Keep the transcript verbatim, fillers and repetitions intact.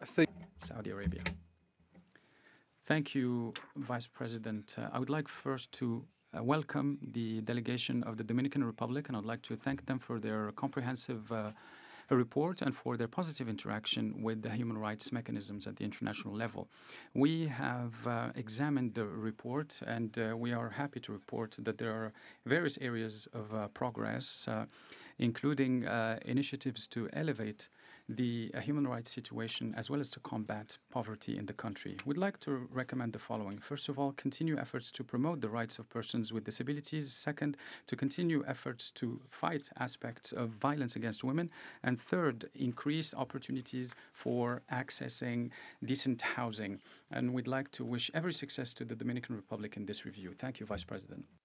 Saudi Arabia. Thank you, Vice President. Uh, I would like first to uh, welcome the delegation of the Dominican Republic, and I'd like to thank them for their comprehensive uh, report and for their positive interaction with the human rights mechanisms at the international level. We have uh, examined the report, and uh, we are happy to report that there are various areas of uh, progress, uh, including uh, initiatives to elevate the uh, human rights situation as well as to combat poverty in the country. We'd like to recommend the following. First of all, continue efforts to promote the rights of persons with disabilities. Second, to continue efforts to fight aspects of violence against women. And third, increase opportunities for accessing decent housing. And we'd like to wish every success to the Dominican Republic in this review. Thank you, Vice President.